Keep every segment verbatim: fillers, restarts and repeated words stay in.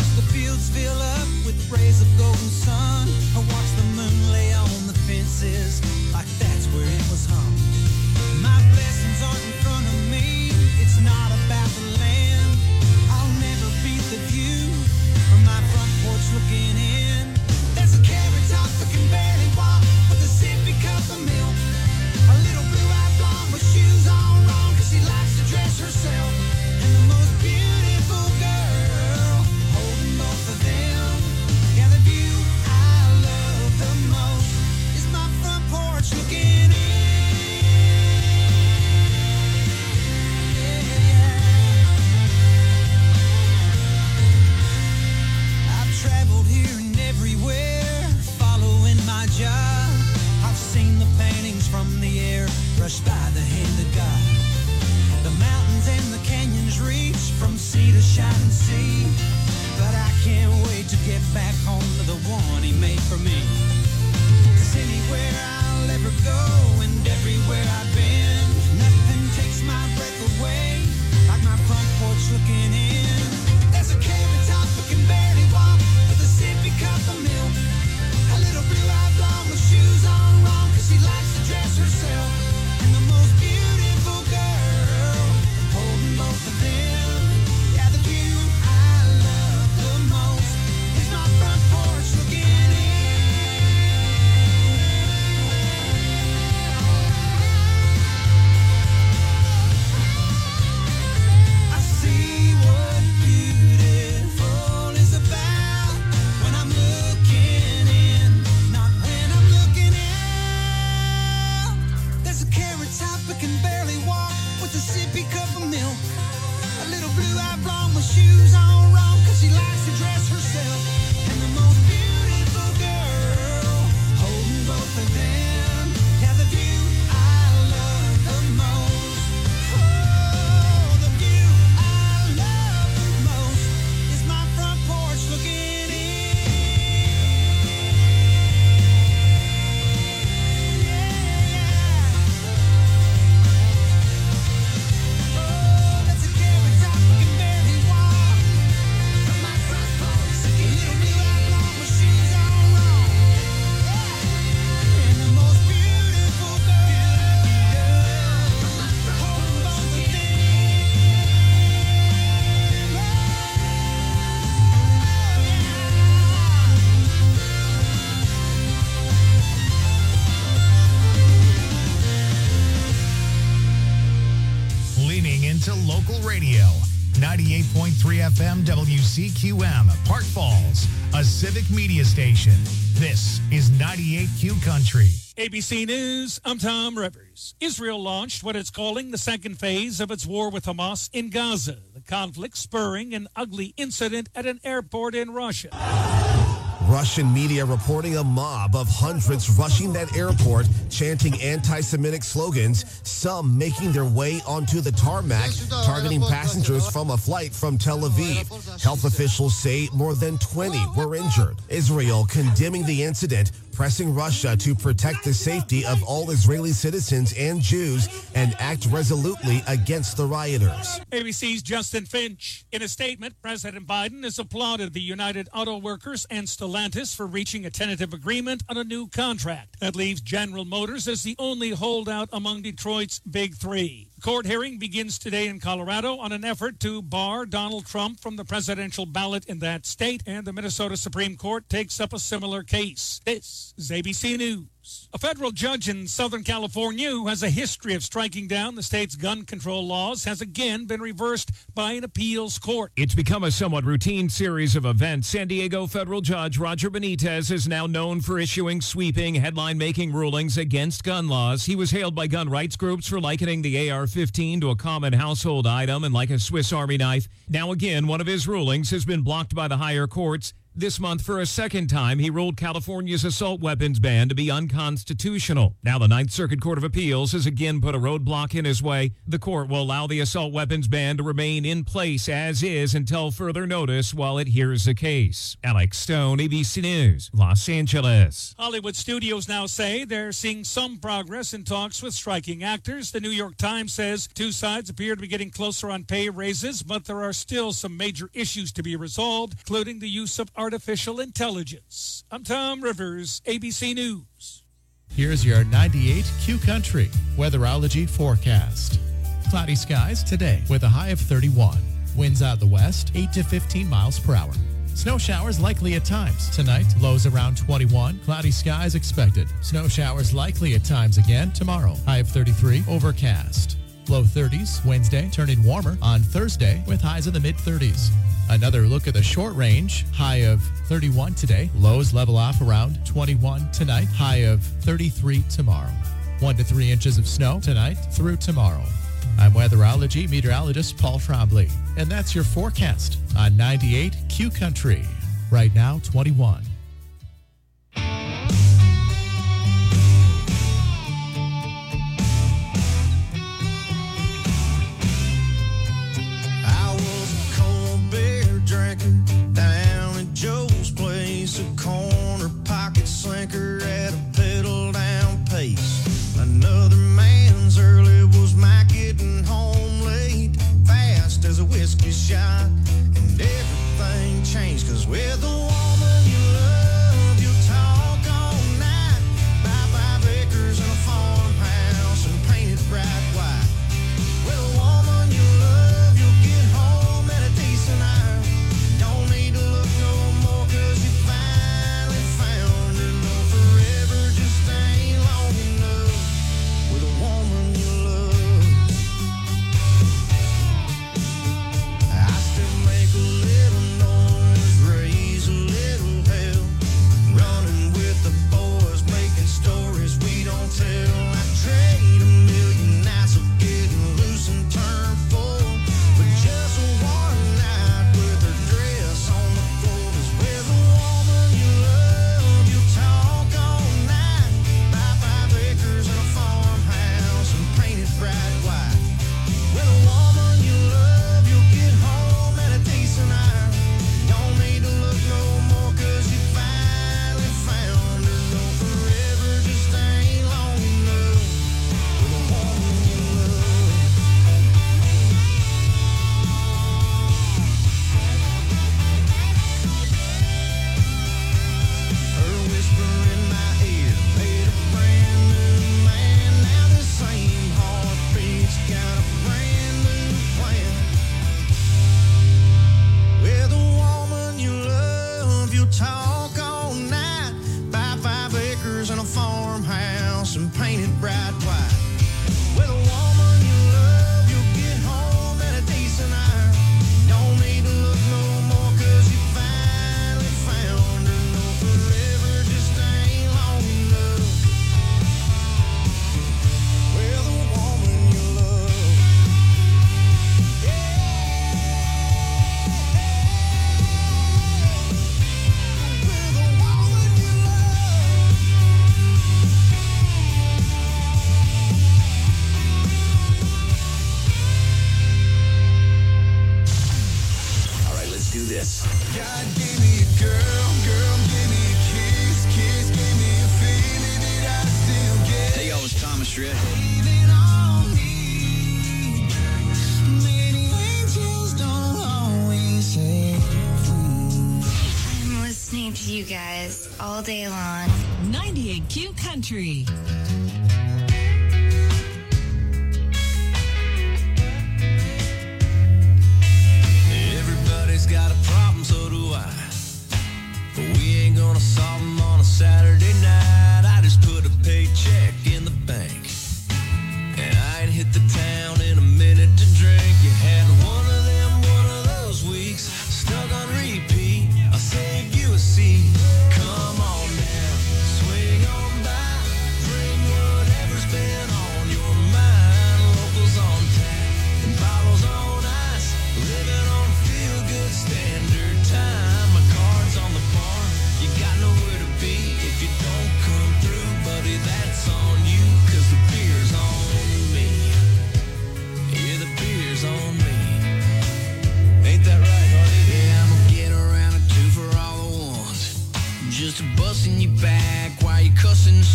watch the fields fill up with rays of golden sun. I watch the moon lay on the fences like that's where it was hung. My blessings aren't in front of me. It's not about the land. I'll never beat the view from my front porch looking in. There's a carrot top that can barely walk with a sippy cup of milk. A little blue-eyed blonde with shoes on wrong cause she likes to dress herself. And the most beautiful girl holding both of them. Yeah, the view I love the most is my front porch looking in. Traveled here and everywhere, following my job. I've seen the paintings from the air, brushed by the hand of God. The mountains and the canyons reach from sea to shining sea. But I can't wait to get back home to the one he made for me. 'Cause anywhere I'll ever go and everywhere I've been, nothing takes my breath away like my front porch looking in. There's a carrot top that can barely walk with a sippy cup of milk. A little blue-eyed blonde with shoes on wrong cause she likes to dress herself. And the most beautiful girl holding both of them. Yeah, the view I love the most is my front porch looking in. I see what beautiful is about when I'm looking in, not when I'm looking out. There's a carrot top that can barely walk with a sippy cup of milk. A little blue-eyed blonde with shoes on wrong cause she likes to dress herself. And the most beautiful girl holding both of them. Yeah, the view I love the most. Oh, the view I love the most is my front porch looking in. Oh, that's a carrot top that can barely walk from my front porch looking in. Little blue-eyed blonde with shoes on wrong. And the most beautiful girl holding both of them. Leaning into local radio. ninety-eight point three F M W C Q M, Park Falls, a civic media station. This is ninety-eight Q Country. A B C News, I'm Tom Rivers. Israel launched what it's calling the second phase of its war with Hamas in Gaza. The conflict spurring an ugly incident at an airport in Russia. Russian media reporting a mob of hundreds rushing that airport, chanting anti-Semitic slogans, some making their way onto the tarmac, targeting passengers from a flight from Tel Aviv. Health officials say more than twenty were injured. Israel condemning the incident, pressing Russia to protect the safety of all Israeli citizens and Jews and act resolutely against the rioters. A B C's Justin Finch. In a statement, President Biden has applauded the United Auto Workers and Stellantis for reaching a tentative agreement on a new contract. That leaves General Motors as the only holdout among Detroit's big three. Court hearing begins today in Colorado on an effort to bar Donald Trump from the presidential ballot in that state, and the Minnesota Supreme Court takes up a similar case. This is A B C News. A federal judge in Southern California who has a history of striking down the state's gun control laws has again been reversed by an appeals court. It's become a somewhat routine series of events. San Diego federal judge Roger Benitez is now known for issuing sweeping, headline-making rulings against gun laws. He was hailed by gun rights groups for likening the A R fifteen to a common household item and like a Swiss Army knife. Now again, one of his rulings has been blocked by the higher courts. This month, for a second time, he ruled California's assault weapons ban to be unconstitutional. Now the Ninth Circuit Court of Appeals has again put a roadblock in his way. The court will allow the assault weapons ban to remain in place as is until further notice while it hears the case. Alex Stone, A B C News, Los Angeles. Hollywood studios now say they're seeing some progress in talks with striking actors. The New York Times says two sides appear to be getting closer on pay raises, but there are still some major issues to be resolved, including the use of artificial intelligence. I'm Tom Rivers, A B C News. Here's your ninety-eight Q Country weatherology forecast. Cloudy skies today with a high of thirty-one. Winds out the west, eight to fifteen miles per hour. Snow showers likely at times. Tonight, lows around twenty-one. Cloudy skies expected. Snow showers likely at times again tomorrow. High of thirty-three, overcast. Low thirties Wednesday, turning warmer on Thursday with highs in the mid-thirties. Another look at the short range. High of thirty-one today. Lows level off around twenty-one tonight. High of thirty-three tomorrow. One to three inches of snow tonight through tomorrow. I'm weatherology meteorologist Paul Trombley, and that's your forecast on ninety-eight Q Country. Right now, twenty-one. Down at Joe's place, a corner pocket slinker at a pedal down pace. Another man's early was my getting home late, fast as a whiskey shot, and everything changed, cause with the woman you love, you talk all night, buy five acres and a farmhouse and paint it bright white. With a woman you love, you'll get home at a decent hour. Don't need to look no more, cause you finally found her. No, forever just ain't long enough with a woman you love. I still make a little noise, raise a little hell, running with the boys, making stories we don't tell. I trade a million nights of getting loose and turn full, but just one night with her dress on the floor. 'Cause with a woman you love, you talk all night, buy five acres and a farmhouse and paint it bright white. With a woman you love, you'll get home at a decent hour. Don't need to look no more, 'cause you finally found her. No, forever just ain't long enough with a woman you love. Her whisper in my ear made a brand new man. Now the same heartbeat's got a brand new plan. With a woman you love, you'll talk all night, buy five acres and a farmhouse and paint it bright white. With a woman you love, you'll get home at a decent hour. Don't need to look no more, 'cause you finally found her. No, forever just ain't long enough with a woman you love. Yeah. With a woman you love. All right, let's do this. God gave me a girl, girl gave me a kiss, kiss gave me a feeling that I still get. Hey, yo, it's Thomas Shred. Leaving on me. Many angels don't always say I'm listening to you guys all day long. ninety-eight Q Country. everybody's got a problem, so do I. But we ain't gonna solve them on a Saturday night. I just put a paycheck in the bank, and I ain't hit the town in a minute to drink. You had one of them, one of those weeks, stuck on repeat. I'll save you a seat. Come on now, swing on by, bring what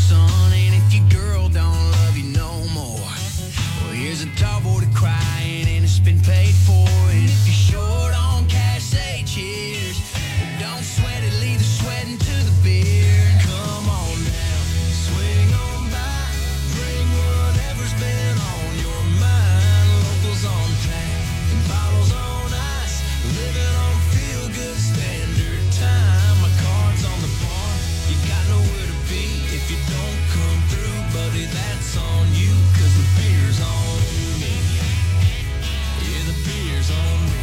son. And if your girl don't love you no more, well, here's a tall boy to crying and it's been paid for. And if you're short on cash, say cheers. Don't sweat it, leave the sweating to the beer. Come on down, swing on by, bring whatever's been on your mind. Locals on tap and bottles on ice, living on feel-good standard time. My card's on the bar, you got nowhere to be. If you don't come through, buddy, that's on you, cause the beer's on me. Yeah, the beer's on me.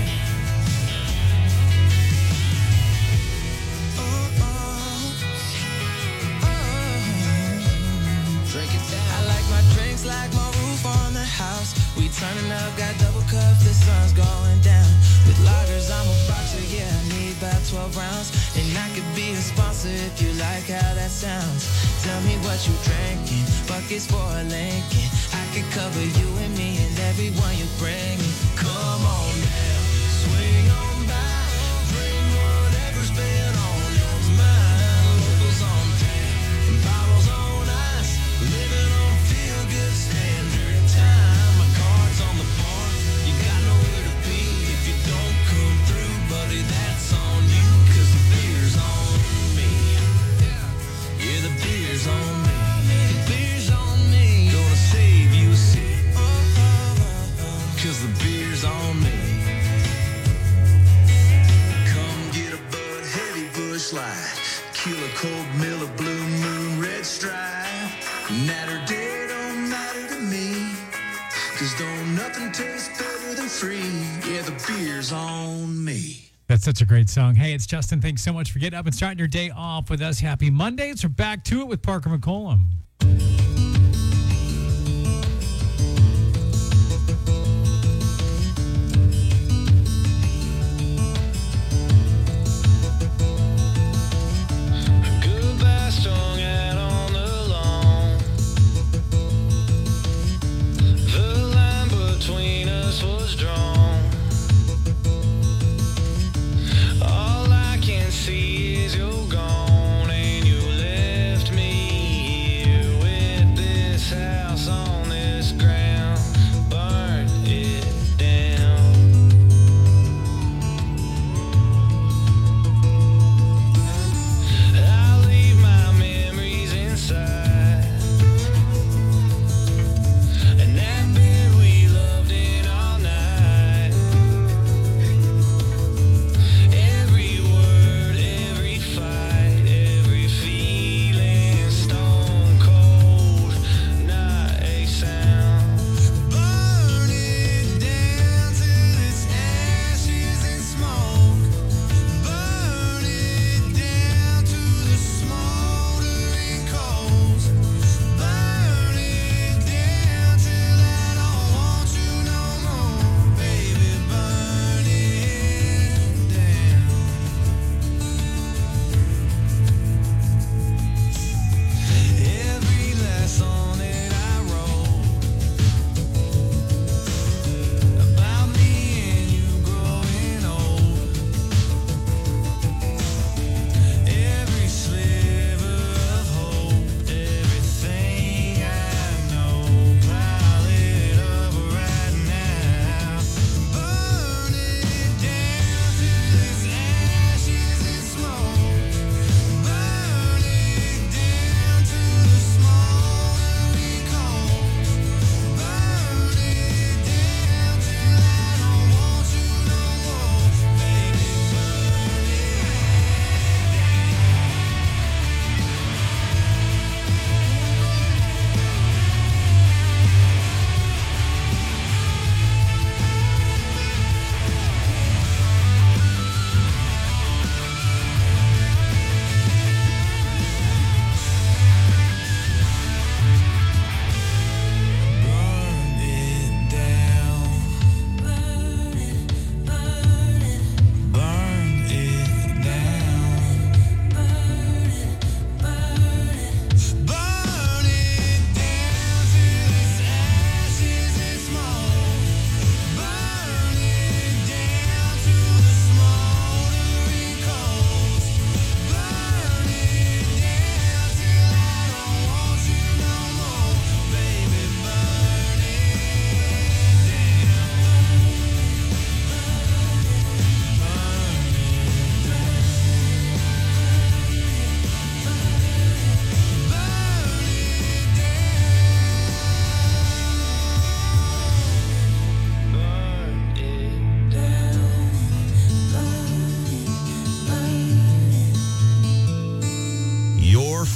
I like my drinks like my roof on the house. We turning up, got double cups, the sun's going down. With lagers, I'm a boxer, yeah, I need about twelve rounds. And I could be a sponsor if you like how that sounds. Tell me what you drinking, buckets for a Lincoln. I could cover you and me and everyone you bring. Come on down, swing on by, bring whatever's been on your mind. Locals on tap and bottles on ice, living on feel-good standard time. My card's on the bar, you got nowhere to be. If you don't come through, buddy, that's on you, cause the beer's on me. Yeah, the beer's on me. The beer's on me. Gonna save you a seat, cause the beer's on me. Come get a Bud Heavy Bush Light, Killer Cold Miller Blue Moon Red Stripe. Natter day don't matter to me, cause don't nothing taste better than free. Yeah, the beer's on me. That's such a great song. Hey, it's Justin. Thanks so much for getting up and starting your day off with us. Happy Mondays. We're back to it with Parker McCollum. Goodbye strung out on the lawn. The line between us was drawn. All I can see is you're gone, and you left me here with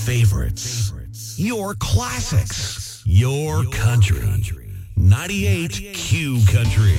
favorites. Your classics. Your country. ninety-eight Q Country.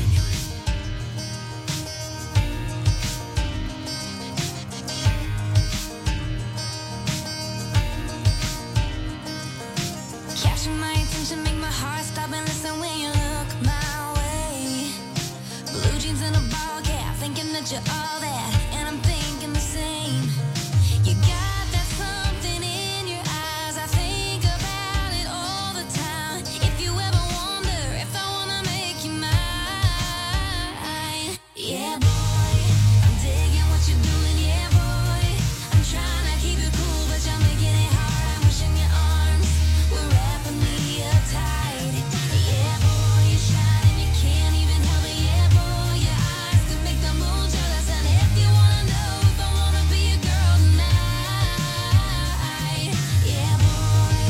Capture my attention, make my heart stop and listen when you look my way. Blue jeans and a ball cap, thinking that you're all that, and I'm thinking the same. You got that something in your eyes, I think about it all the time. If you ever wonder if I wanna make you mine, yeah boy, I'm digging what you're doing, yeah boy. I'm trying to keep it cool, but you're making it hard. I'm wishing your arms were wrapping me up tight. Yeah boy, you're shining, you can't even help it. Yeah boy, your eyes could make the moon jealous. And if you wanna know if I wanna be a girl tonight, yeah boy.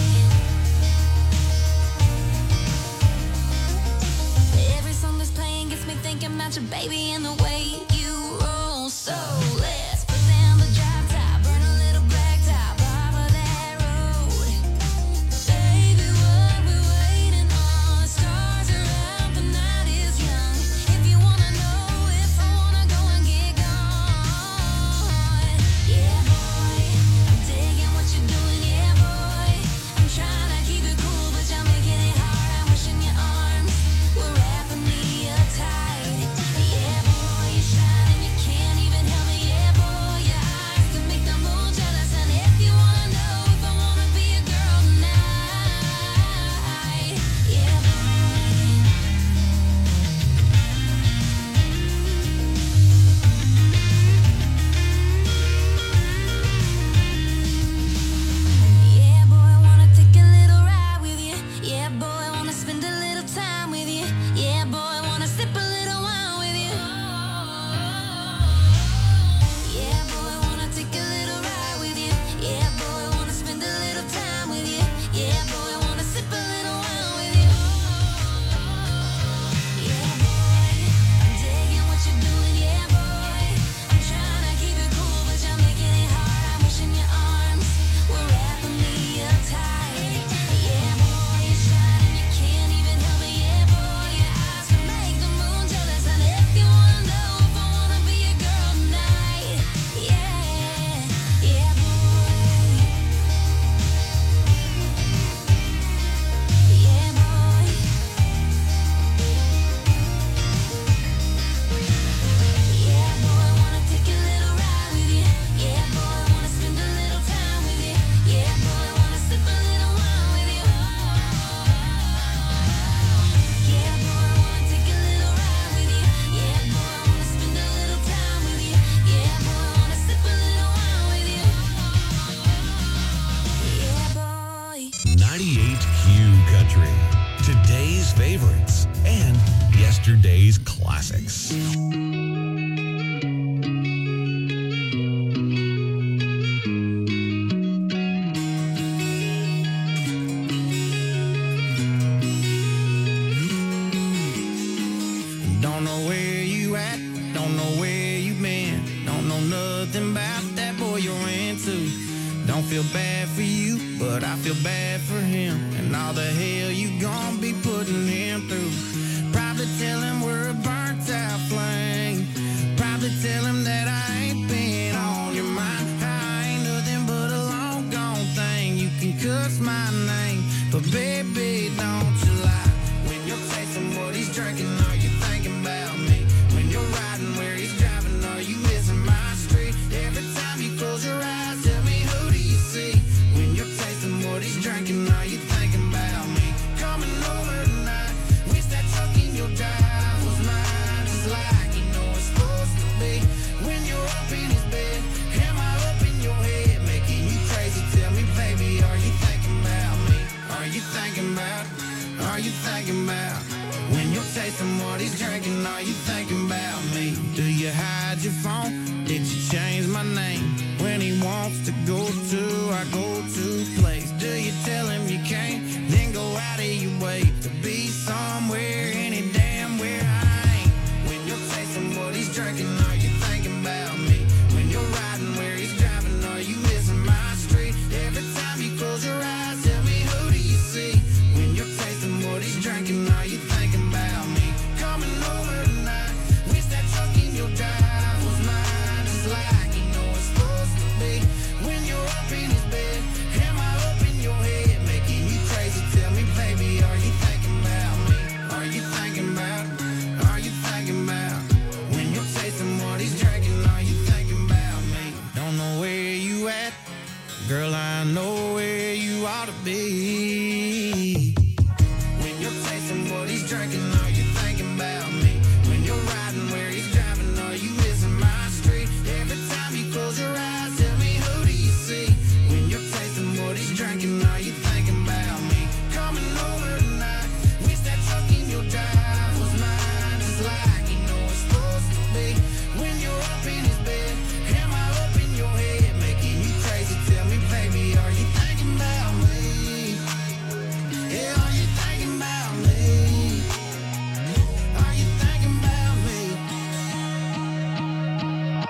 Every song that's playing gets me thinking about your baby and the way you roll. So let's put down the drop top, burn a little black top off of that road. Baby, what we waiting on? The stars are out, the night is young. If you wanna know if I wanna go and get gone, yeah boy, I'm digging what you're doing, yeah boy. I'm trying to keep it cool, but you're making it hard. I'm wishing your arms were wrapping me up tight. Yeah boy, you're shining, you can't even help it. Yeah boy, your eyes can make the moon jealous. And if you wanna know if I wanna be a girl tonight, yeah boy. Yeah boy, wanna take a little ride with you. Yeah boy, wanna spend a little time with you. Yeah boy, wanna sip a little wine with you. Yeah boy, wanna take a little ride with you. Yeah boy, wanna spend a little time with you. Yeah boy, wanna sip a little wine with you. Yeah boy, I'm digging what you're doing. Yeah boy, I'm trying to keep it cool, but you're making it hard. I'm wishing your arms were wrapping me up tight. Yeah boy, you're shining, you can't even help it. Yeah boy, your eyes can make the moon jealous. And if you wanna know if I wanna be a girl tonight, yeah, yeah boy, yeah boy. Yeah boy, wanna take a little ride with you. Yeah boy, wanna spend a little time with you. Yeah boy, wanna sip a little wine with you. Yeah boy, wanna take a little ride with you. Yeah boy, wanna spend a little time with you. Yeah boy, wanna sip a little wine with you. Yeah boy. ninety-eight Q Country. Today's favorites and yesterday's classics. Don't know where you at, don't know where you been, don't know nothing about that boy you're into. Don't feel bad for you, but I feel bad for him, and all the hell you gon' be putting him through. Probably tell him we're a burnt out flame. Probably tell him that I ain't been on your mind. I ain't nothing but a long gone thing. You can cuss my name, but baby, don't you lie. When you're tasting what he's drinking, are you thinking about me? When you're riding where he's driving, are you missing my street? Every time you close your eyes, tell me, who do you see? When you're tasting what he's drinking, are you thinking about me? Coming over tonight, wish that truck in your drive was mine, just like you know it's supposed to be. When you're up in his bed, am I up in your head, making you crazy? Tell me, baby, are you thinking about me? Are you thinking about, are you thinking about? When you're tasting what he's drinking, are you thinking about me? Do you hide your phone? Did you change my name? When he wants to go to our go-to place, do you tell him you can't? Then go out of your way to be somewhere, any damn where I ain't. When you're tasting what he's drinking, are you thinking about me? When you're riding where he's driving, are you missing my street? Every time you Girl, I know where you ought to be. When you're tasting what he's drinking, are you thinking about me? When you're riding where he's driving, are you missing my street? Every time you close your eyes, tell me, who do you see? When you're tasting what he's drinking, are you thinking about me? Coming over tonight, wish that truck in your drive was mine. Just like you know it's supposed to be. When you're up in his bed, am I up in your head, making you crazy? Tell me, baby, are you thinking about me? Yeah, are you thinking about me? Are you thinking about me?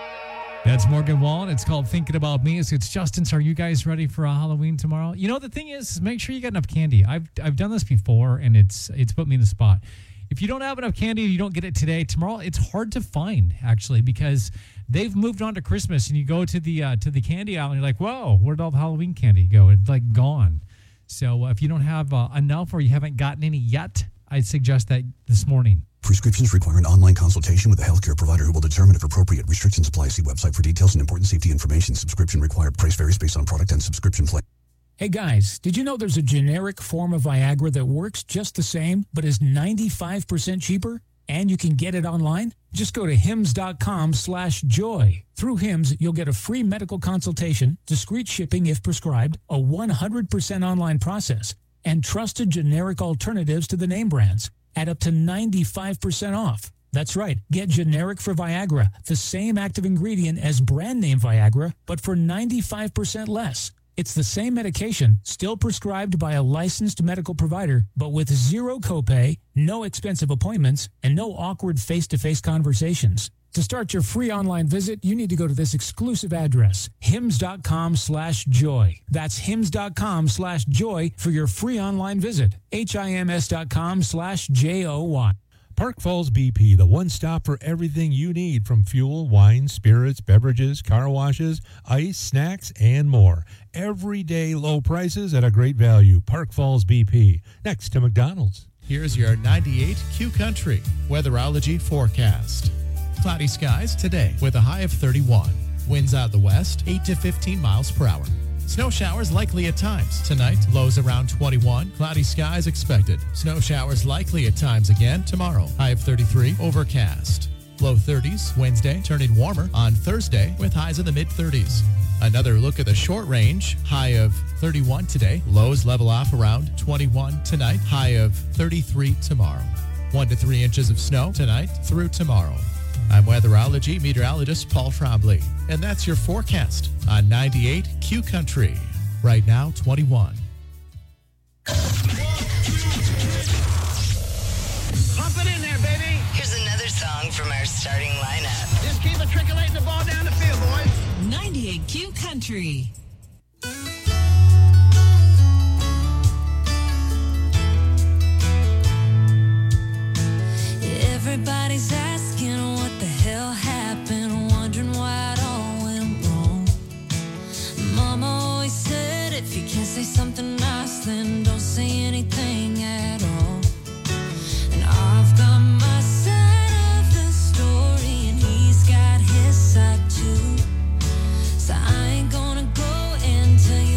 That's Morgan Wallen. It's called Thinking About Me. It's, it's Justin. So are you guys ready for uh, Halloween tomorrow? You know, the thing is, is make sure you got enough candy. I've I've done this before, and it's it's put me in the spot. If you don't have enough candy, you don't get it today, tomorrow, it's hard to find, actually, because they've moved on to Christmas, and you go to the uh, to the candy aisle, and you're like, whoa, where'd all the Halloween candy go? It's, like, gone. So uh, if you don't have uh, enough or you haven't gotten any yet, I'd suggest that this morning. Prescriptions require an online consultation with a healthcare provider who will determine if appropriate. Restrictions apply. See website for details and important safety information. Subscription required. Price varies based on product and subscription plan. Hey guys, did you know there's a generic form of Viagra that works just the same, but is ninety-five percent cheaper? And you can get it online? Just go to hims.com slash joy. Through Hims, you'll get a free medical consultation, discreet shipping if prescribed, a one hundred percent online process, and trusted generic alternatives to the name brands at up to ninety-five percent off. That's right. Get generic for Viagra, the same active ingredient as brand name Viagra, but for ninety-five percent less. It's the same medication, still prescribed by a licensed medical provider, but with zero copay, no expensive appointments, and no awkward face-to-face conversations. To start your free online visit, you need to go to this exclusive address, hims.com slash joy. That's hims.com slash joy for your free online visit. H-I-M-S dot com slash J-O-Y. Park Falls B P, the one stop for everything you need from fuel, wine, spirits, beverages, car washes, ice, snacks, and more. Everyday low prices at a great value. Park Falls B P, next to McDonald's. Here's your ninety-eight Q Country weatherology forecast. Cloudy skies today with a high of thirty-one. Winds out the west, eight to fifteen miles per hour. Snow showers likely at times. Tonight, lows around twenty-one. Cloudy skies expected. Snow showers likely at times again tomorrow. High of thirty-three, overcast. Low thirties Wednesday, turning warmer on Thursday with highs in the mid-thirties. Another look at the short range. High of thirty-one today. Lows level off around twenty-one tonight. High of thirty-three tomorrow. One to three inches of snow tonight through tomorrow. I'm weatherology meteorologist Paul Trombley, and that's your forecast on ninety-eight Q Country. Right now, twenty-one. Pump it in there, baby. Here's another song from our starting lineup. Just keep it trickling the ball down the field, boys. ninety-eight Q Country. Everybody's asking what the hell happened, wondering why it all went wrong. Mama always said if you can't say something nice, then don't say anything at all. And I've got my side of the story, and he's got his side too. So I ain't gonna go and tell you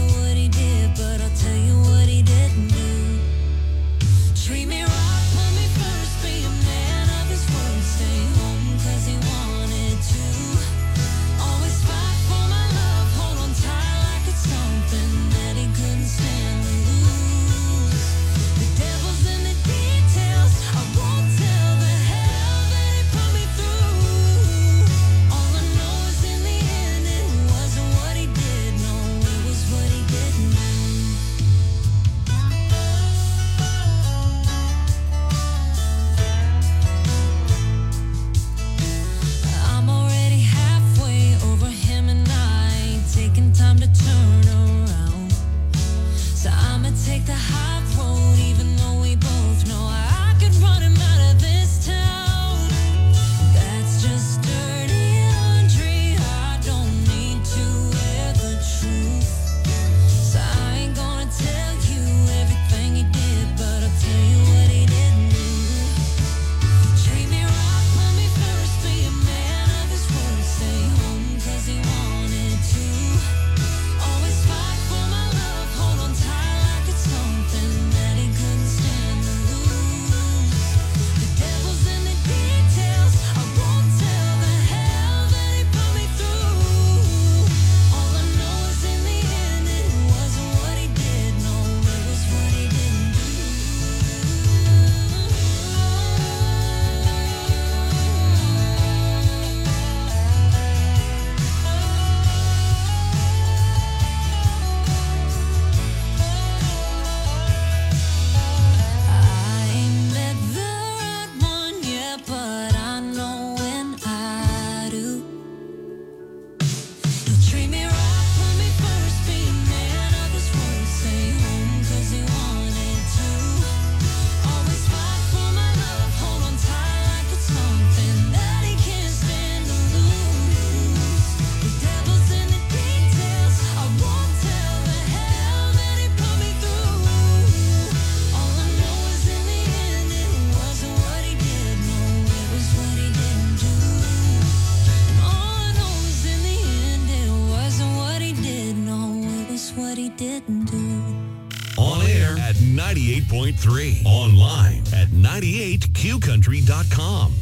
ninety-eight point three. Online at ninety-eight q country dot com.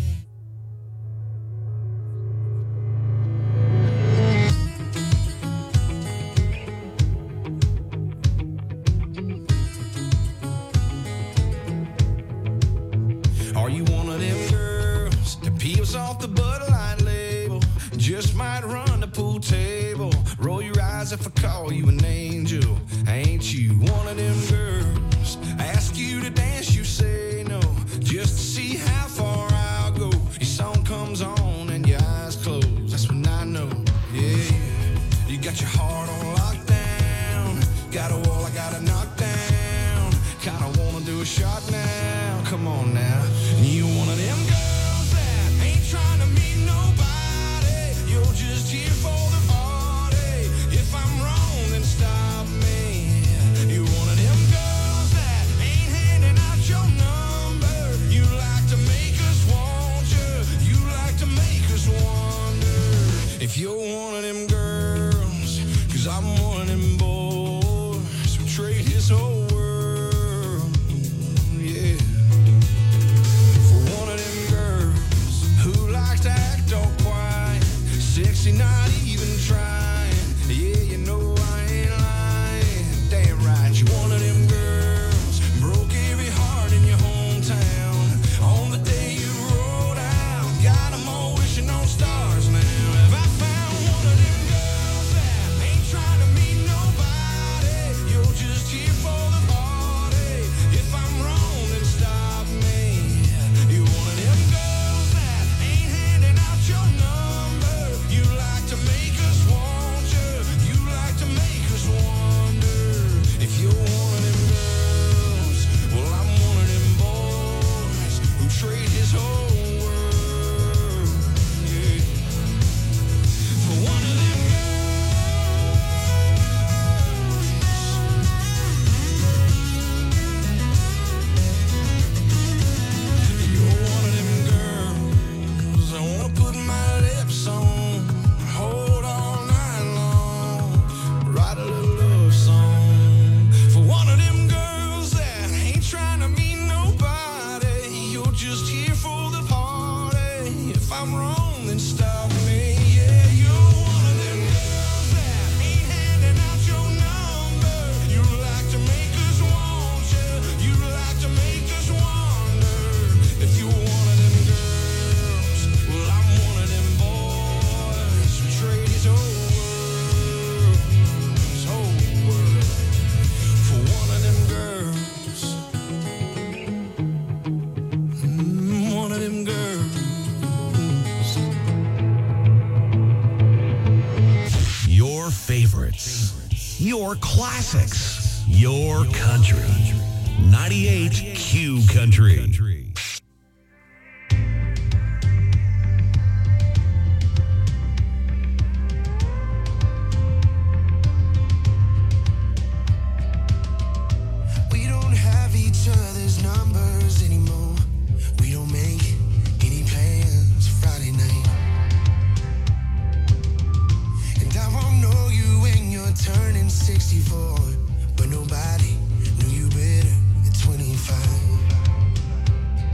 Are you one of them girls that peels off the Bud Light label? Just might run the pool table. Roll your eyes if I call you an angel. Ain't you one of them girls? I ask you to dance, you say no. Just to see how far I'll go. Your song comes on and your eyes close. That's when I know, yeah. You got your heart on lockdown. Got a wall I gotta knock down. Kinda wanna do a shot now. Come on now. You one of them girls that ain't trying to meet nobody. You're just here for the party. If I'm wrong, then stop me. You one of them girls that ain't handing out your number. You like to make us want you. You like to make us wonder if you're one of them girls. Cause I'm one of them boys who trade his whole world. Yeah. Sexy, not even trying. Yeah, you know I ain't lying. Damn right, you one of them girls. Broke every heart in your hometown. On the day you rolled out, got them all wishing on stars now. Have I found one of them girls that ain't trying to meet nobody? You're just here for the party. If I'm wrong, then stop me. You one of them girls that ain't handing out your number. You like to make us want you. You like to make us wonder if you're one of them girls. Well, I'm one of them boys who trade his whole world, yeah, for one of them girls. You're one of them girls I wanna put my lips on. Hold all night long, write a little love song for one of them girls that ain't trying to meet nobody. You're just here for the party. If I'm wrong, then stop me. Yeah, you're one of them girls that ain't handing out your number. You like to make us want you. You like to make us wonder if you're one of them girls. Well, I'm one of them boys who trade his whole world, his whole world for one of them girls. Mm, one of them girls. Your favorites. Your classics. Your country. ninety-eight Q Country. We don't have each other's numbers anymore. We don't make any plans Friday night. And I won't know you when you're turning sixty-four. But nobody knew you better at twenty-five.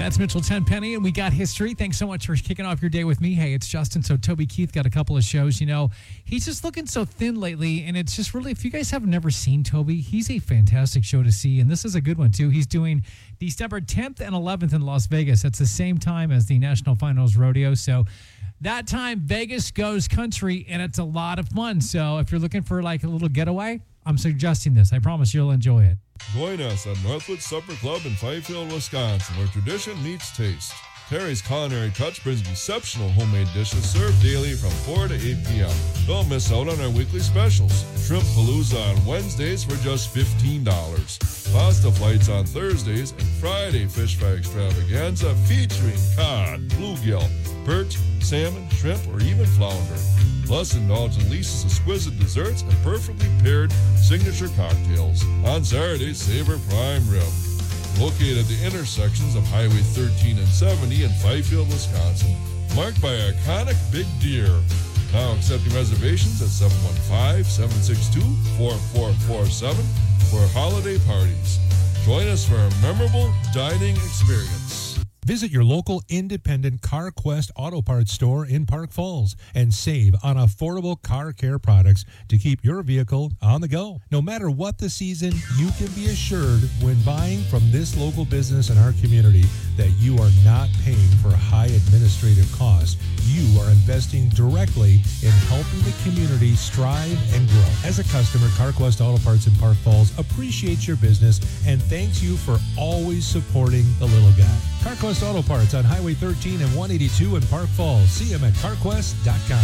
That's Mitchell Tenpenny, and we got history. Thanks so much for kicking off your day with me. Hey, it's Justin. So Toby Keith got a couple of shows. You know, he's just looking so thin lately, and it's just really, if you guys have never seen Toby, he's a fantastic show to see, and this is a good one, too. He's doing December tenth and eleventh in Las Vegas. That's the same time as the National Finals Rodeo, so that time, Vegas goes country, and it's a lot of fun. So if you're looking for like a little getaway, I'm suggesting this. I promise you'll enjoy it. Join us at Northwood Supper Club in Fifield, Wisconsin, where tradition meets taste. Terry's Culinary Touch brings exceptional homemade dishes served daily from four to eight p.m. Don't miss out on our weekly specials. Shrimp Palooza on Wednesdays for just fifteen dollars. Pasta flights on Thursdays and Friday fish fry extravaganza featuring cod, bluegill, perch, salmon, shrimp, or even flounder. Plus, indulge in Lisa's exquisite desserts and perfectly paired signature cocktails. On Saturdays, savor prime rib. Located at the intersections of Highway thirteen and seventy in Fifield, Wisconsin, marked by iconic Big Deer. Now accepting reservations at seven one five, seven six two, four four four seven for holiday parties. Join us for a memorable dining experience. Visit your local independent CarQuest Auto Parts store in Park Falls and save on affordable car care products to keep your vehicle on the go. No matter what the season, you can be assured when buying from this local business in our community that you are not paying for high administrative costs. You are investing directly in helping the community strive and grow. As a customer, CarQuest Auto Parts in Park Falls appreciates your business and thanks you for always supporting the little guy. CarQuest Auto Parts on Highway thirteen and one eighty-two in Park Falls. See them at carquest dot com.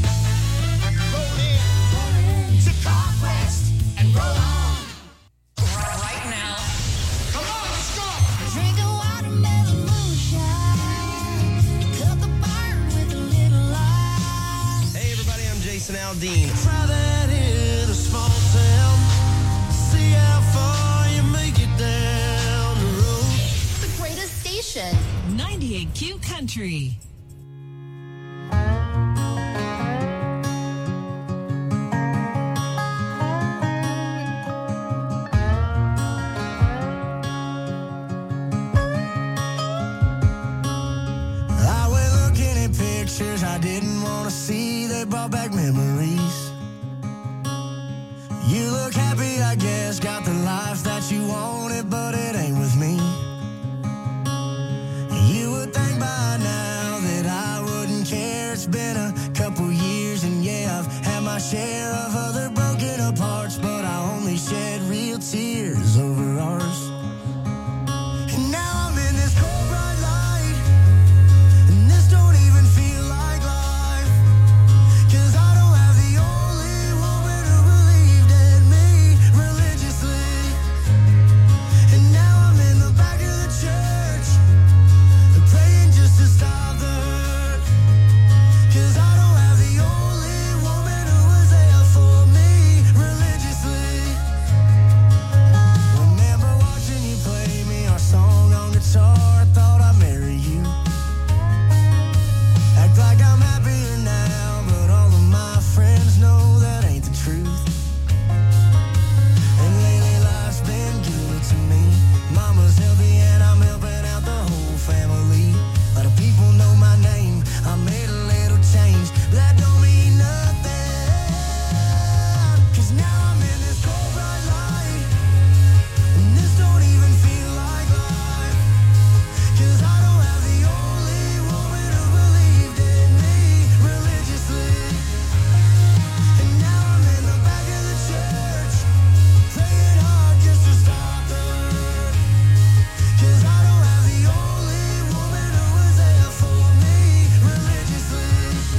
Roll in, roll in to CarQuest and roll on. Right now. Come on, let's go. Drink a watermelon moonshine. Cut the burn with a little light. Hey everybody, I'm Jason Aldean. Try that in a small town. See how far you make it down the road. The greatest station. ninety-eight Q Country. I went looking at pictures I didn't want to see. They brought back memories. You look happy, I guess. Got the life that you wanted, but it ain't with me. You would think by now that I wouldn't care. It's been a couple years, and yeah, I've had my share of other broken aparts, but I only shed real tears over ours. And now I'm in this cold bright light, and this don't even feel like life, 'cause I don't have the only woman who believed in me religiously. And now I'm in the back of the church, praying just to stop the hurt, 'cause I don't have the only woman who was there for me religiously. Remember watching you play me our song on guitar. I thought I'd marry you. Act like I'm happier now, but all of my friends know that ain't the truth. And lately life's been good to me. Mama's healthy and I'm helping out the whole family. A lot of people know my name. I made a little change, but that don't mean nothing. 'Cause now I'm in this cold bright light, and this don't even feel like life. 'Cause I don't have the only woman who believed in me religiously. And now I'm in the back of the church, praying hard just to stop the hurt. 'Cause I don't have the only woman who was there for me religiously.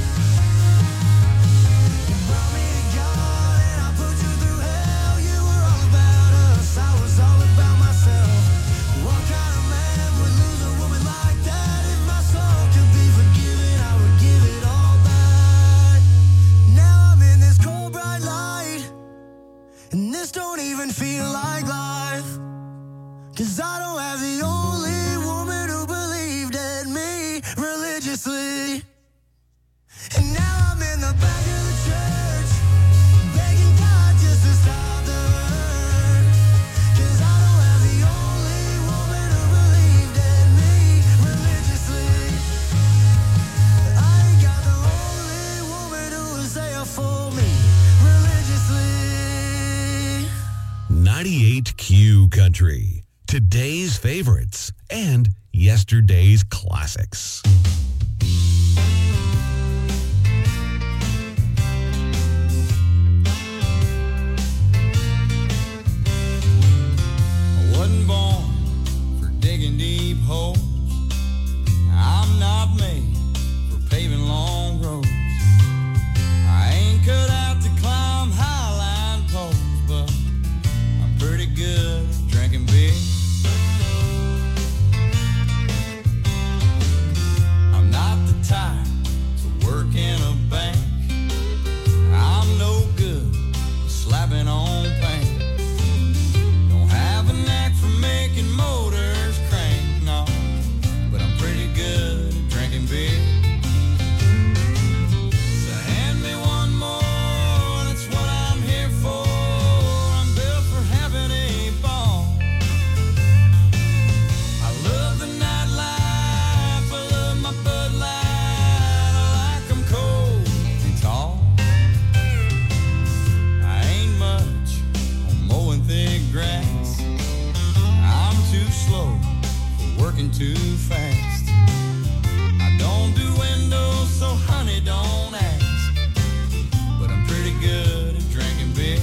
You brought me to God and I put you through hell. You were all about us, I was all about myself. What kind of man would lose a woman like that? If my soul could be forgiven, I would give it all back. Now I'm in this cold bright light, and this don't even feel like life. 'Cause I don't have the only woman who believed in me religiously. And now I'm in the back of the church, begging God just to stop the hurt. 'Cause I don't have the only woman who believed in me ninety-eight Q Country. Today's favorites and yesterday's classics. I wasn't born for digging deep holes. I'm not made for paving long roads. I ain't cut out to climb highline poles, but I'm pretty good at drinking beer. I'm not the type to work in a bank. I'm no good at slapping on paint. Don't have a knack for making motors crank, no, but I'm pretty good at drinking beer. So hand me one more, that's what I'm here for. I'm built for having a ball. I love the nightlife, I love my Bud Light. I like 'em cold and tall. I ain't much on mowing thick grass. I'm too slow for working too fast. I don't do windows, so honey, don't ask. But I'm pretty good at drinking beer.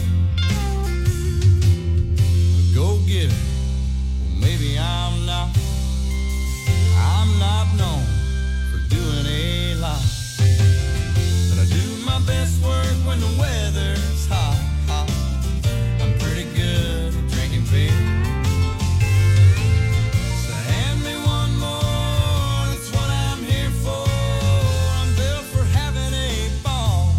Go get it. Well, maybe I'm not. I'm not known for doing a lot. But I do my best work when the weather's hot, hot. I'm pretty good at drinking beer. So hand me one more, that's what I'm here for. I'm built for having a ball.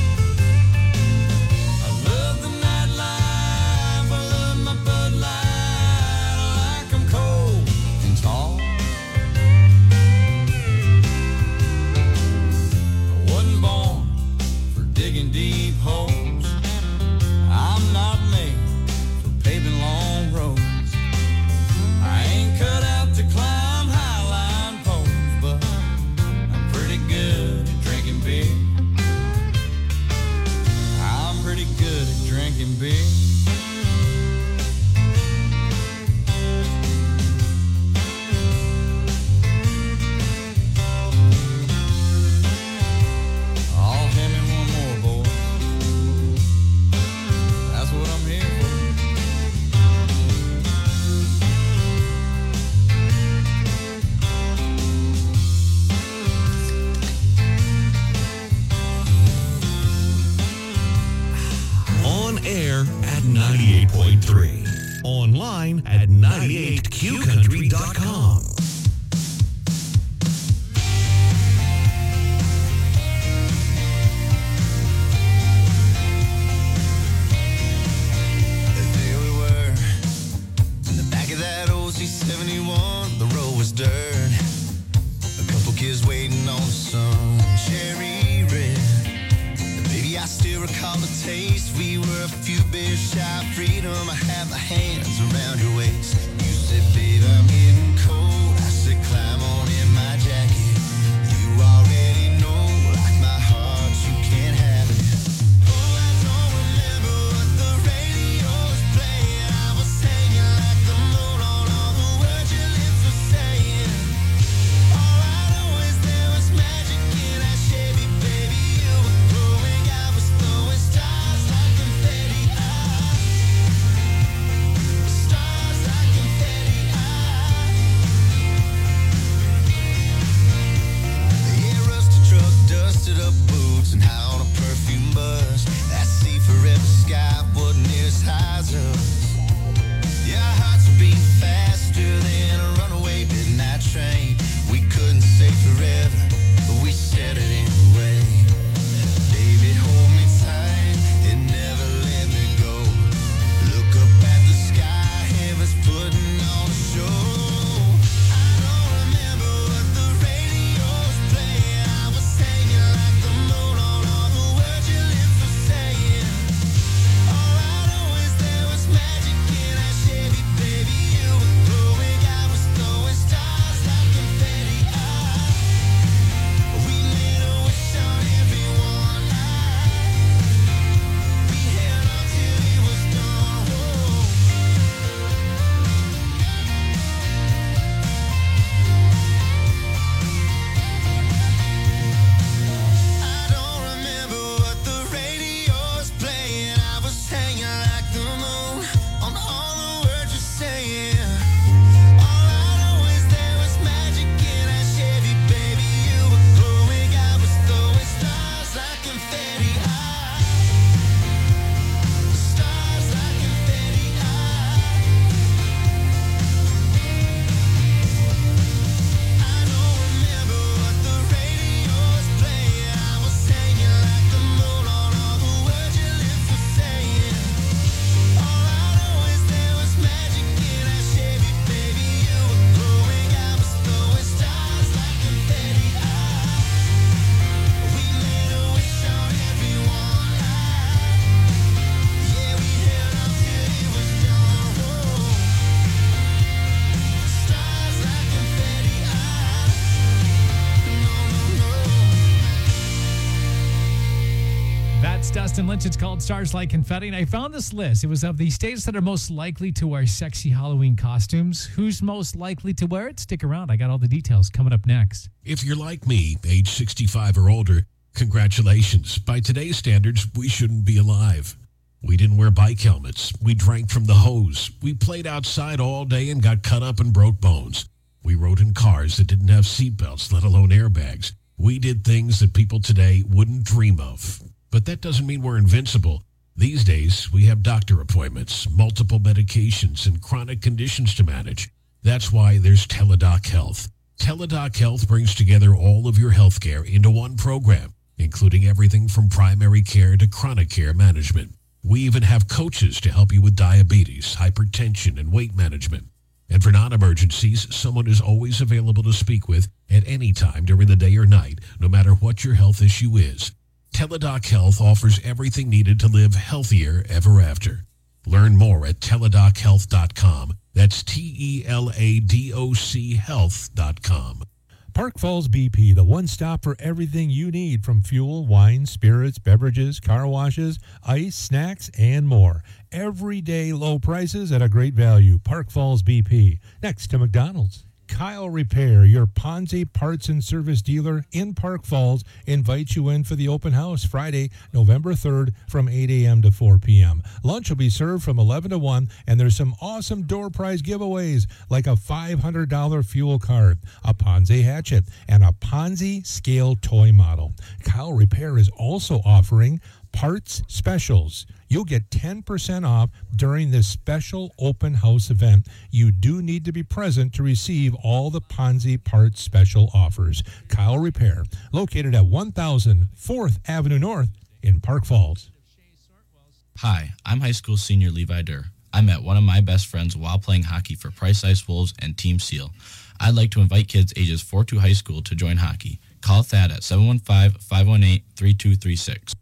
I love the nightlife, I love my Bud Light. I like 'em cold and tall. I wasn't born for digging deep holes. I'm not made for paving long roads. I ain't cut out to climb highline poles, but I'm pretty good at drinking beer. I'm pretty good at drinking beer. Oh, hand me one more, boy. That's what I'm here for. On air at ninety-eight point three. Online at ninety-eight q country dot com. There we were, in the back of that old C seventy-one. The road was dirt, a couple kids waiting on the sun, cherry red. And baby, I still recall the taste. We were a few beers shy of freedom. I had my hands around your waist. You said, babe, I'm getting cold. I said, climb on in my jacket. You already know, like my heart, you can't have it. Oh, I don't remember what the radio was playing. I was hanging like the moon on all the words your lips were saying. All I know is there was magic in that Chevy, baby. You were glowing, I was throwing stars like confetti. I, stars like confetti. I It's Dustin Lynch. It's called Stars Like Confetti. And I found this list. It was of the states that are most likely to wear sexy Halloween costumes. Who's most likely to wear it? Stick around. I got all the details coming up next. If you're like me, age sixty-five or older, congratulations. By today's standards, we shouldn't be alive. We didn't wear bike helmets. We drank from the hose. We played outside all day and got cut up and broke bones. We rode in cars that didn't have seatbelts, let alone airbags. We did things that people today wouldn't dream of. But that doesn't mean we're invincible. These days, we have doctor appointments, multiple medications, and chronic conditions to manage. That's why there's Teladoc Health. Teladoc Health brings together all of your health care into one program, including everything from primary care to chronic care management. We even have coaches to help you with diabetes, hypertension, and weight management. And for non-emergencies, someone is always available to speak with at any time during the day or night, no matter what your health issue is. Teladoc Health offers everything needed to live healthier ever after. Learn more at teladoc health dot com. That's T E L A D O C health dot com. Park Falls B P, the one stop for everything you need from fuel, wine, spirits, beverages, car washes, ice, snacks, and more. Everyday low prices at a great value. Park Falls B P, next to McDonald's. Kyle Repair, your Ponzi parts and service dealer in Park Falls, invites you in for the open house Friday, November third from eight a.m. to four p.m. Lunch will be served from eleven to one, and there's some awesome door prize giveaways like a five hundred dollars fuel card, a Ponzi hatchet, and a Ponzi scale toy model. Kyle Repair is also offering parts specials. You'll get ten percent off during this special open house event. You do need to be present to receive all the Ponzi parts special offers. Kyle Repair, located at one thousand fourth Avenue North in Park Falls. Hi, I'm high school senior Levi Durr. I met one of my best friends while playing hockey for Price Ice Wolves and Team Seal. I'd like to invite kids ages four to high school to join hockey. Call Thad at seven one five, five one eight, three two three six.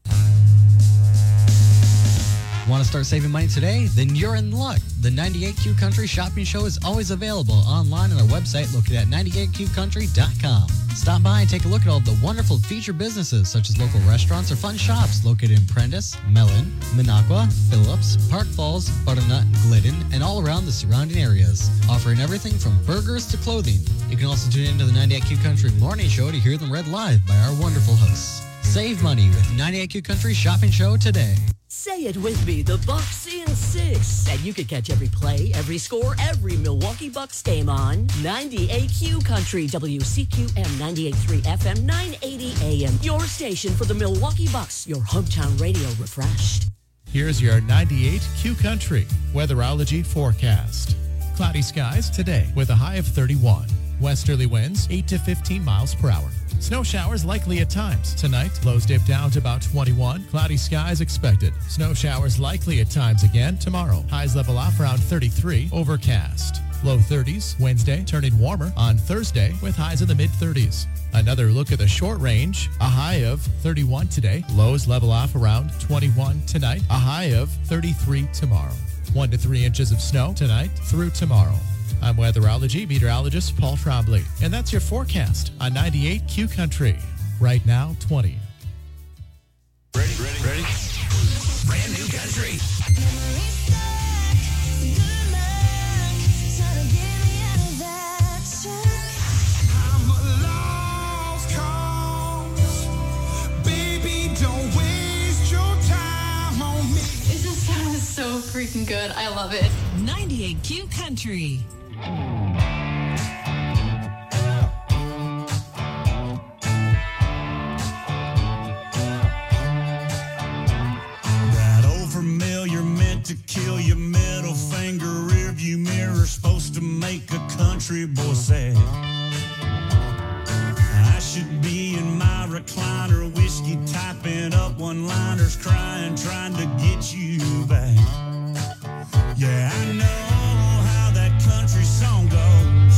Want to start saving money today? Then you're in luck. The ninety-eight Q Country Shopping Show is always available online on our website located at ninety-eight q country dot com. Stop by and take a look at all the wonderful featured businesses such as local restaurants or fun shops located in Prentice, Mellon, Minocqua, Phillips, Park Falls, Butternut, Glidden, and all around the surrounding areas, offering everything from burgers to clothing. You can also tune into the ninety-eight Q Country Morning Show to hear them read live by our wonderful hosts. Save money with ninety-eight Q Country Shopping Show today. Say it with me, the Bucks in six. And you can catch every play, every score, every Milwaukee Bucks game on ninety-eight Q Country, W C Q M ninety-eight point three F M, nine eighty A M. Your station for the Milwaukee Bucks, your hometown radio refreshed. Here's your ninety-eight Q Country weatherology forecast. Cloudy skies today with a high of thirty-one. Westerly winds eight to fifteen miles per hour. Snow showers likely at times. Tonight, lows dip down to about twenty-one. Cloudy skies expected. Snow showers likely at times again tomorrow. Highs level off around thirty-three. Overcast. Low thirties. Wednesday, turning warmer on Thursday with highs in the mid-thirties. Another look at the short range. A high of thirty-one today. Lows level off around twenty-one tonight. A high of thirty-three tomorrow. One to three inches of snow tonight through tomorrow. I'm weatherology meteorologist Paul Trombley, and that's your forecast on ninety-eight Q Country. Right now, twenty. Ready, ready, ready? Brand new country. I'm a lost cause. Baby, don't waste your time on me. This sounds so freaking good. I love it. ninety-eight Q Country. That old familiar meant to kill your middle finger rearview mirror, supposed to make a country boy sad. I should be in my recliner, whiskey typing up one-liners, crying, trying to get you back. Yeah, I know how that country song goes.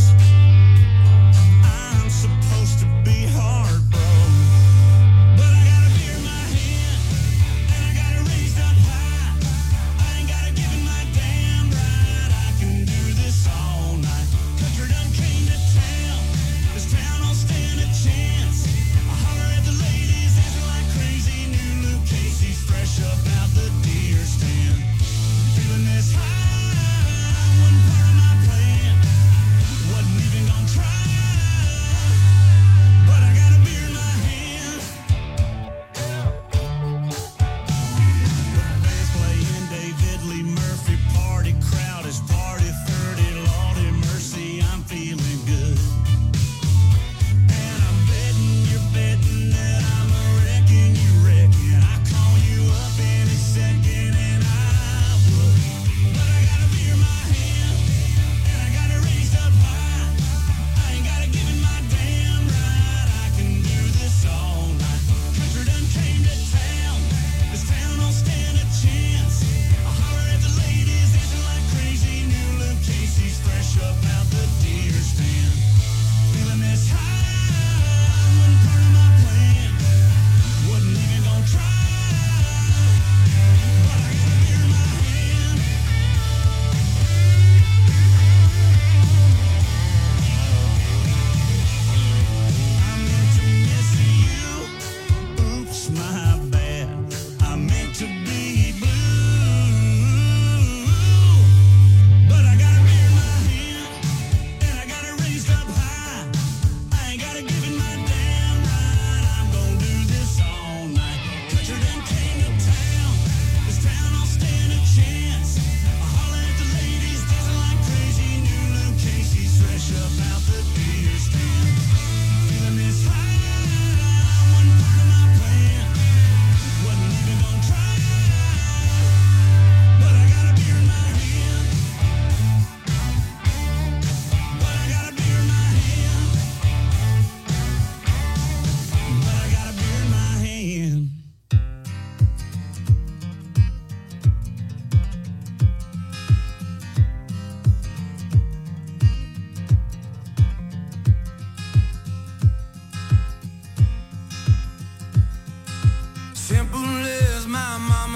I'm supposed to be hard, bro. But I got a beer in my hand, and I got it raised up high. I ain't got to give it my damn right. I can do this all night. Country done came to town. This town don't stand a chance. I holler at the lady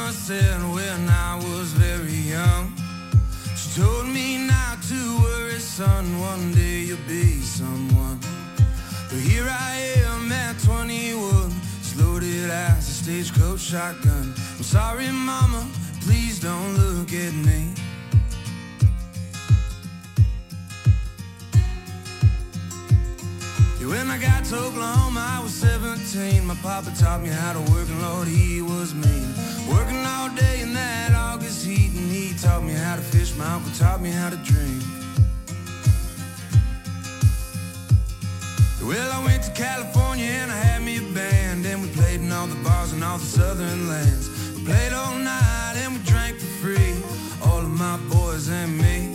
mama said when I was very young, she told me not to worry, son, one day you'll be someone. But here I am at twenty-one, loaded as a stagecoach shotgun. I'm sorry, mama, please don't look at me. When I got to Oklahoma, I was seventeen. My papa taught me how to work, and Lord, he was mean. Working all day in that August heat, and he taught me how to fish. My uncle taught me how to drink. Well, I went to California and I had me a band, and we played in all the bars and all the southern lands. We played all night and we drank for free, all of my boys and me.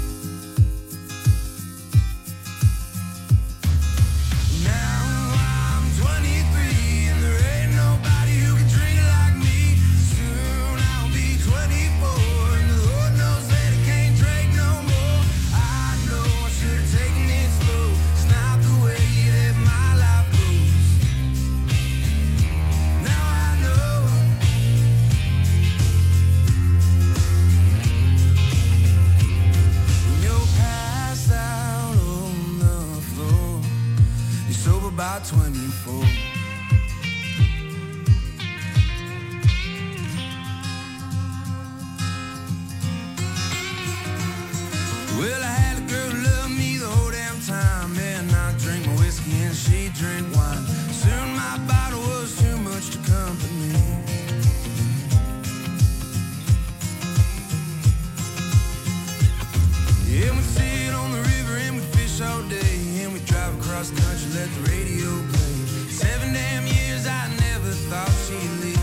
About twenty-four. Well, I had a girl who loved me the whole damn time, and I drink my whiskey and she drink wine. Soon my bottle was too much to comfort me. Yeah, we sit on the river and we fish all day, and we drive across the country, let the radio play. Seven damn years I never thought she'd leave.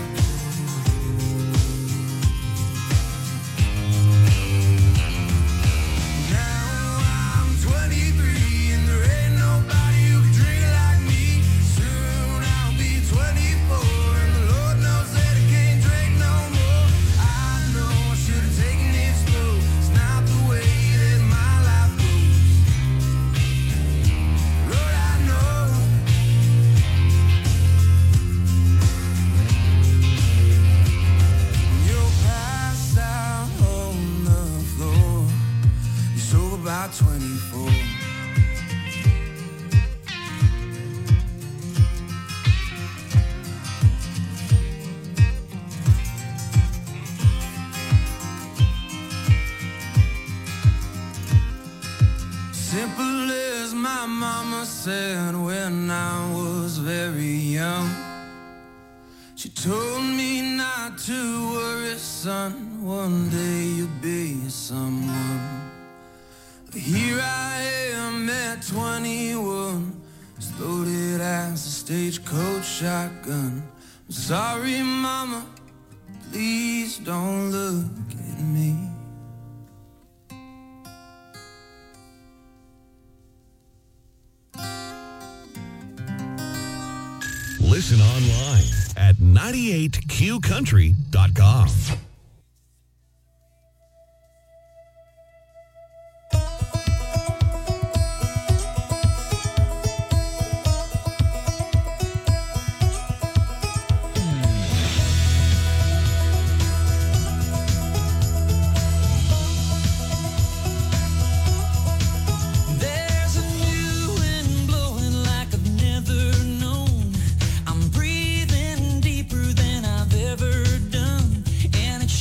Now I'm twenty-three and there ain't nobody who can drink like me. Soon I'll be twenty-four and the Lord knows that I can't drink no more. I know I should have taken it slow. It's not the way that my life goes. Lord, I know. You're passed out on the floor. You're sober about twenty-four. Simple as my mama said when I was very young. She told me not to worry, son, one day you'll be someone. But here I am at twenty-one, as loaded as a stagecoach shotgun. I'm sorry, mama, please don't look at me. Listen online at ninety-eight Q country dot com. There's a new wind blowing like I've never known. I'm breathing deeper than I've ever done, and it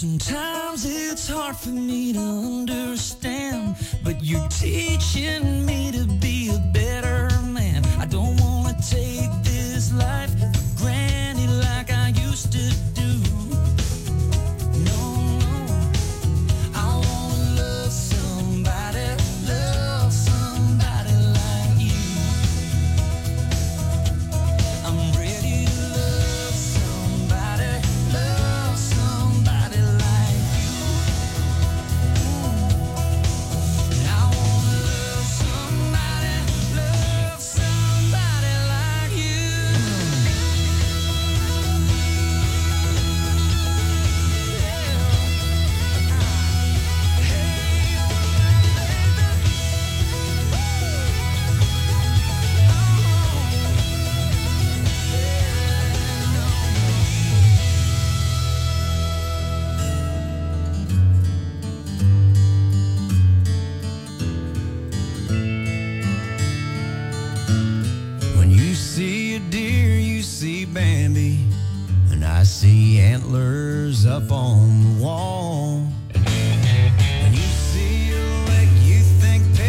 Sometimes it's hard for me to understand, but you're teaching me to be a better man. I don't want to take this life for granted like I used to do. No, no, I want to love somebody, love somebody like you. I'm ready to love somebody, love somebody like you. I want to love somebody, love somebody like you. When you see a deer, you see Bambi, and I see antlers up on the wall.